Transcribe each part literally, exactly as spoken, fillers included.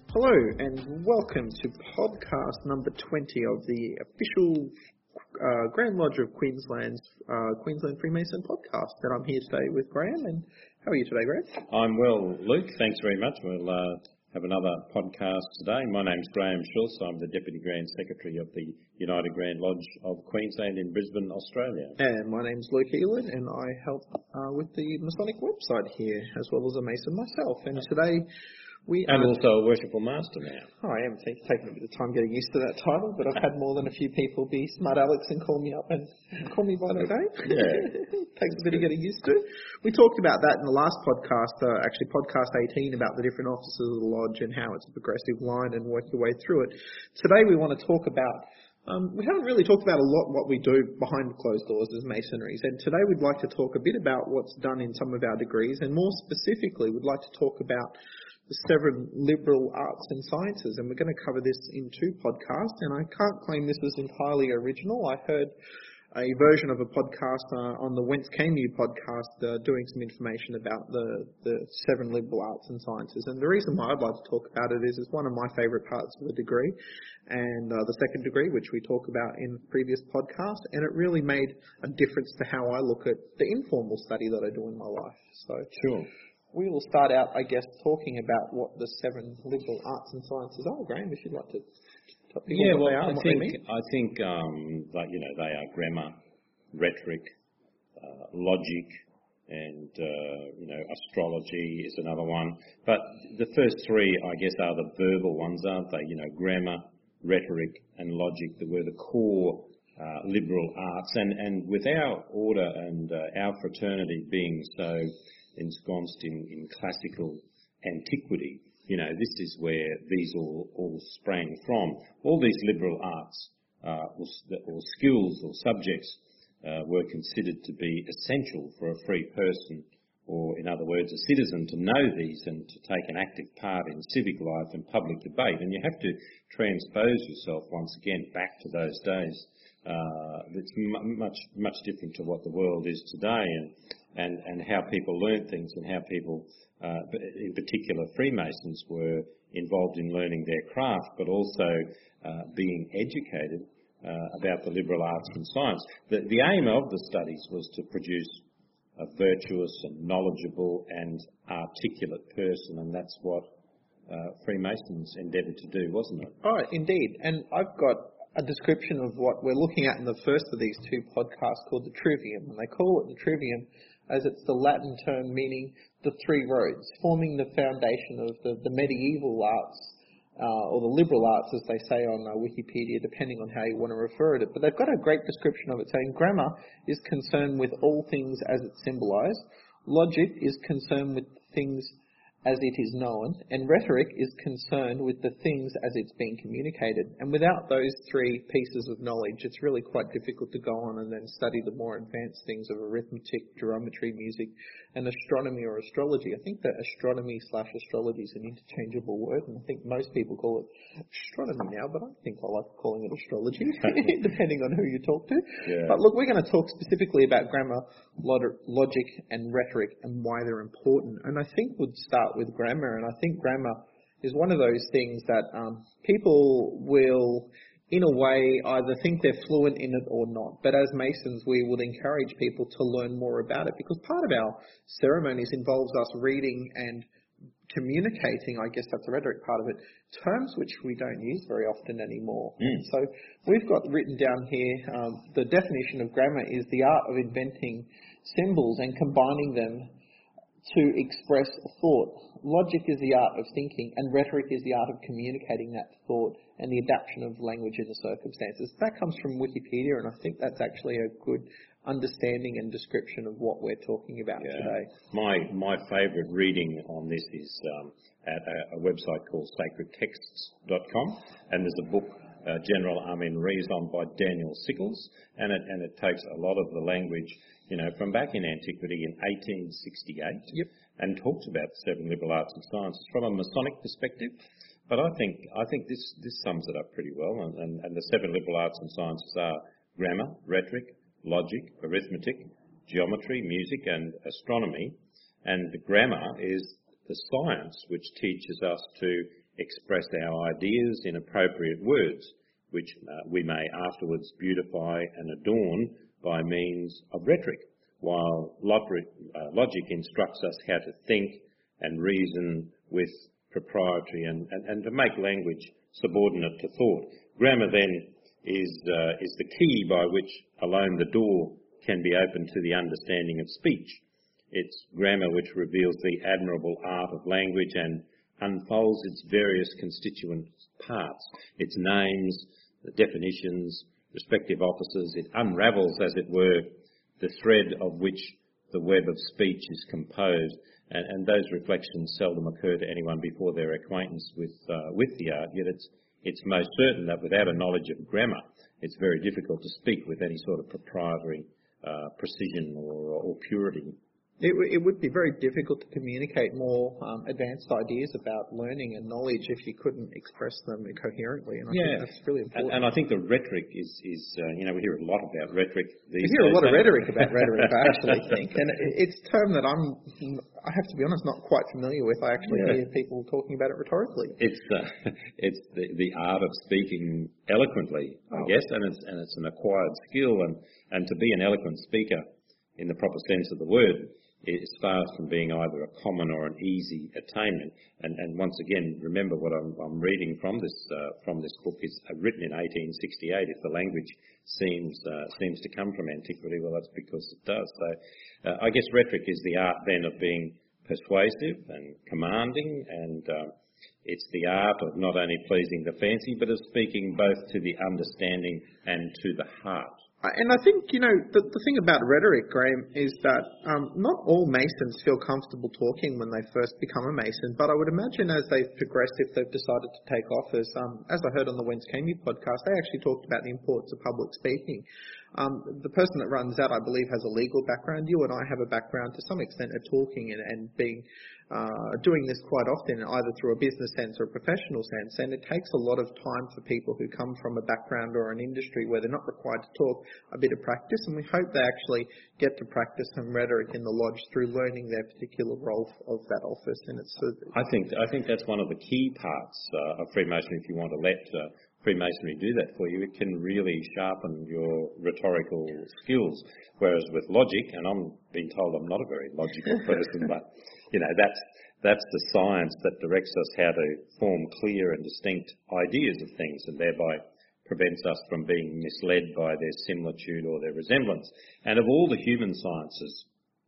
Hello and welcome to podcast number twenty of the official uh, Grand Lodge of Queensland's uh, Queensland Freemason podcast. And I'm here today with Graham. And how are you today, Graham? I'm well, Luke. Thanks very much. We'll uh, have another podcast today. My name's Graham Schultz. I'm the Deputy Grand Secretary of the United Grand Lodge of Queensland in Brisbane, Australia. And my name's Luke Elan, and I help uh, with the Masonic website here, as well as a Mason myself. And today we and are... also a Worshipful Master now. Oh, I am t- taking a bit of time getting used to that title, but I've had more than a few people be smart Alex and call me up and call me by that name. Yeah. Takes a bit of getting used to. We talked about that in the last podcast, uh, actually podcast eighteen, about the different offices of the Lodge and how it's a progressive line and work your way through it. Today we want to talk about, um, we haven't really talked about a lot what we do behind closed doors as Masonries, and today we'd like to talk a bit about what's done in some of our degrees, and more specifically we'd like to talk about the seven liberal arts and sciences, and we're going to cover this in two podcasts, and I can't claim this was entirely original. I heard a version of a podcast uh, on the Whence Came You podcast uh, doing some information about the, the seven liberal arts and sciences, and the reason why I'd like to talk about it is it's one of my favourite parts of the degree, and uh, the second degree, which we talk about in previous podcasts, and it really made a difference to how I look at the informal study that I do in my life. So Sure. We will start out, I guess, talking about what the seven liberal arts and sciences are. Graham, if you'd like to tell people Yeah, what well, they are I and what think they mean. I think um, that you know they are grammar, rhetoric, uh, logic, and uh, you know astrology is another one. But the first three, I guess, are the verbal ones, aren't they? You know, grammar, rhetoric, and logic that were the core uh, liberal arts. And and with our order and uh, our fraternity being so ensconced in, in classical antiquity, you know, this is where these all, all sprang from. All these liberal arts uh, or, or skills or subjects uh, were considered to be essential for a free person, or in other words, a citizen, to know these and to take an active part in civic life and public debate. And you have to transpose yourself once again back to those days. Uh, it's m- much much different to what the world is today, and and, and how people learned things, and how people, uh, in particular Freemasons, were involved in learning their craft, but also uh, being educated uh, about the liberal arts and science. The, the aim of the studies was to produce a virtuous and knowledgeable and articulate person, and that's what uh, Freemasons endeavoured to do, wasn't it? Oh, indeed. And I've got a description of what we're looking at in the first of these two podcasts called the Trivium. And they call it the Trivium as it's the Latin term meaning the three roads, forming the foundation of the, the medieval arts, uh, or the liberal arts, as they say on uh, Wikipedia, depending on how you want to refer to it. But they've got a great description of it, saying grammar is concerned with all things as it's symbolised, logic is concerned with things as it is known, and rhetoric is concerned with the things as it's being communicated. And without those three pieces of knowledge, it's really quite difficult to go on and then study the more advanced things of arithmetic, geometry, music, and astronomy or astrology. I think that astronomy slash astrology is an interchangeable word, and I think most people call it astronomy now, but I think I like calling it astrology, depending on who you talk to. Yeah. But look, we're going to talk specifically about grammar, log- logic, and rhetoric, and why they're important. And I think we'd start with grammar, and I think grammar is one of those things that um, people will, in a way, either think they're fluent in it or not. But as Masons, we would encourage people to learn more about it, because part of our ceremonies involves us reading and communicating, I guess that's the rhetoric part of it, terms which we don't use very often anymore. Mm. So we've got written down here, um, the definition of grammar is the art of inventing symbols and combining them to express thought. Logic is the art of thinking, and rhetoric is the art of communicating that thought and the adaptation of language in the circumstances. That comes from Wikipedia, and I think that's actually a good understanding and description of what we're talking about yeah. today. My my favourite reading on this is um, at a, a website called sacred texts dot com, and there's a book, uh, General Amin Reason, by Daniel Sickles, and it and it takes a lot of the language, you know, from back in antiquity in eighteen sixty-eight, Yep. and talks about the seven liberal arts and sciences from a Masonic perspective. But I think I think this this sums it up pretty well, and, and, and the seven liberal arts and sciences are grammar, rhetoric, logic, arithmetic, geometry, music, and astronomy. And the grammar is the science which teaches us to express our ideas in appropriate words, which uh, we may afterwards beautify and adorn by means of rhetoric, while logic, uh, logic instructs us how to think and reason with propriety and, and, and to make language subordinate to thought. Grammar then is, uh, is the key by which alone the door can be opened to the understanding of speech. It's grammar which reveals the admirable art of language and unfolds its various constituent parts, its names, the definitions, respective offices. It unravels, as it were, the thread of which the web of speech is composed, and, and those reflections seldom occur to anyone before their acquaintance with uh, with the art. Yet it's it's most certain that without a knowledge of grammar, it's very difficult to speak with any sort of proprietary uh, precision or, or purity. It, w- it would be very difficult to communicate more um, advanced ideas about learning and knowledge if you couldn't express them coherently, and I yeah. think that's really important. And, and I think the rhetoric is, is uh, you know, we hear a lot about rhetoric these days. We hear a lot of rhetoric about rhetoric, I actually think, and it's a term that I'm, I have to be honest, not quite familiar with. I actually yeah. hear people talking about it rhetorically. It's uh, it's the, the art of speaking eloquently, I oh. guess, and it's and it's an acquired skill, and, and to be an eloquent speaker in the proper sense of the word is far from being either a common or an easy attainment. And, and once again, remember what I'm, I'm reading from this uh, from this book is written in eighteen sixty-eight. If the language seems uh, seems to come from antiquity, well, that's because it does. So, uh, I guess rhetoric is the art then of being persuasive and commanding, and uh, it's the art of not only pleasing the fancy, but of speaking both to the understanding and to the heart. And I think, you know, the, the thing about rhetoric, Graham, is that um, not all Masons feel comfortable talking when they first become a Mason, but I would imagine as they've progressed, if they've decided to take office, um, as I heard on the Whence Came You podcast, they actually talked about the importance of public speaking. Um, the person that runs that, I believe, has a legal background. You and I have a background to some extent of talking and, and being uh, doing this quite often, either through a business sense or a professional sense. And it takes a lot of time for people who come from a background or an industry where they're not required to talk, a bit of practice. And we hope they actually get to practice some rhetoric in the lodge through learning their particular role of that office. And it's. Uh, I think I think that's one of the key parts uh, of Freemasonry. If you want to let uh, Freemasonry do that for you, it can really sharpen your rhetorical skills. Whereas with logic, and I'm being told I'm not a very logical person, but you know that's that's the science that directs us how to form clear and distinct ideas of things, and thereby prevents us from being misled by their similitude or their resemblance. And of all the human sciences,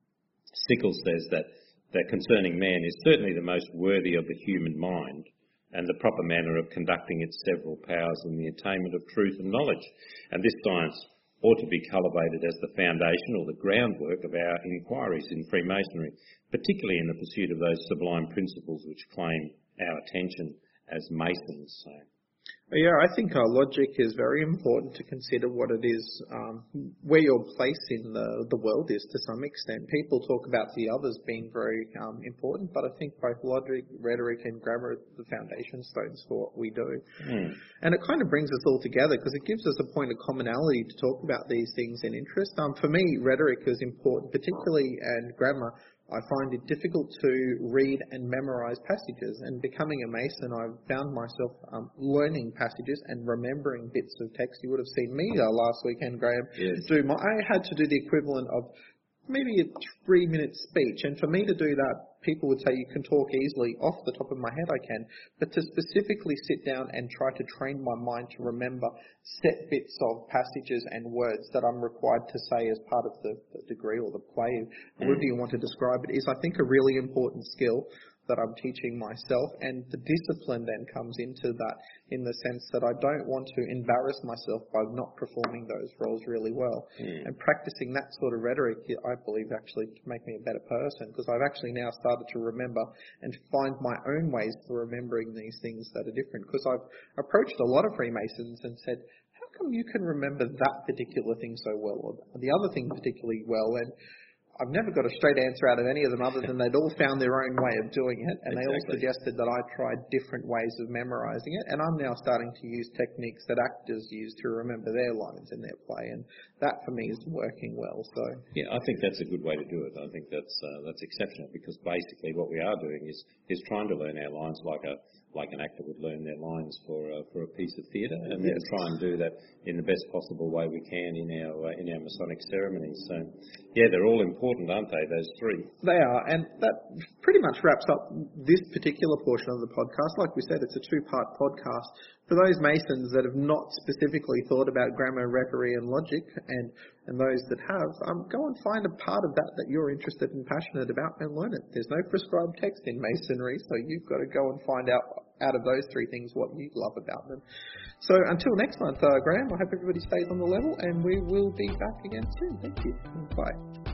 Sickles says that that concerning man is certainly the most worthy of the human mind, and the proper manner of conducting its several powers in the attainment of truth and knowledge. And this science ought to be cultivated as the foundation or the groundwork of our inquiries in Freemasonry, particularly in the pursuit of those sublime principles which claim our attention as Masons. So. Yeah, I think our logic is very important to consider what it is, um, where your place in the, the world is to some extent. People talk about the others being very um, important, but I think both logic, rhetoric and grammar are the foundation stones for what we do. Mm. And it kind of brings us all together because it gives us a point of commonality to talk about these things in interest. Um, for me, rhetoric is important, particularly, and grammar. I find it difficult to read and memorize passages, and becoming a Mason, I've found myself um, learning passages and remembering bits of text. You would have seen me uh, last weekend, Graham, yes. do my, I had to do the equivalent of maybe a three-minute speech, and for me to do that, people would say you can talk easily. Off the top of my head, I can, but to specifically sit down and try to train my mind to remember set bits of passages and words that I'm required to say as part of the, the degree or the play, however you want to describe it, is I think a really important skill that I'm teaching myself, and the discipline then comes into that in the sense that I don't want to embarrass myself by not performing those roles really well. Mm. And practicing that sort of rhetoric, I believe, actually to make me a better person, because I've actually now started to remember and find my own ways for remembering these things that are different, because I've approached a lot of Freemasons and said, how come you can remember that particular thing so well, or the other thing particularly well? And I've never got a straight answer out of any of them other than they'd all found their own way of doing it, and exactly. They all suggested that I tried different ways of memorising it, and I'm now starting to use techniques that actors use to remember their lines in their play, and that for me is working well. So yeah, I think that's a good way to do it. I think that's uh, that's exceptional, because basically what we are doing is is trying to learn our lines like a like an actor would learn their lines for uh, for a piece of theatre, and yes. then try and do that in the best possible way we can in our uh, in our Masonic ceremonies. So, yeah, they're all important, aren't they? Those three. They are, and that pretty much wraps up this particular portion of the podcast. Like we said, it's a two-part podcast. For those Masons that have not specifically thought about grammar, rhetoric, and logic, and and those that have, um, go and find a part of that that you're interested and passionate about and learn it. There's no prescribed text in Masonry, so you've got to go and find out out of those three things what you love about them. So until next month, uh, Graham, I hope everybody stays on the level, and we will be back again soon. Thank you. Bye.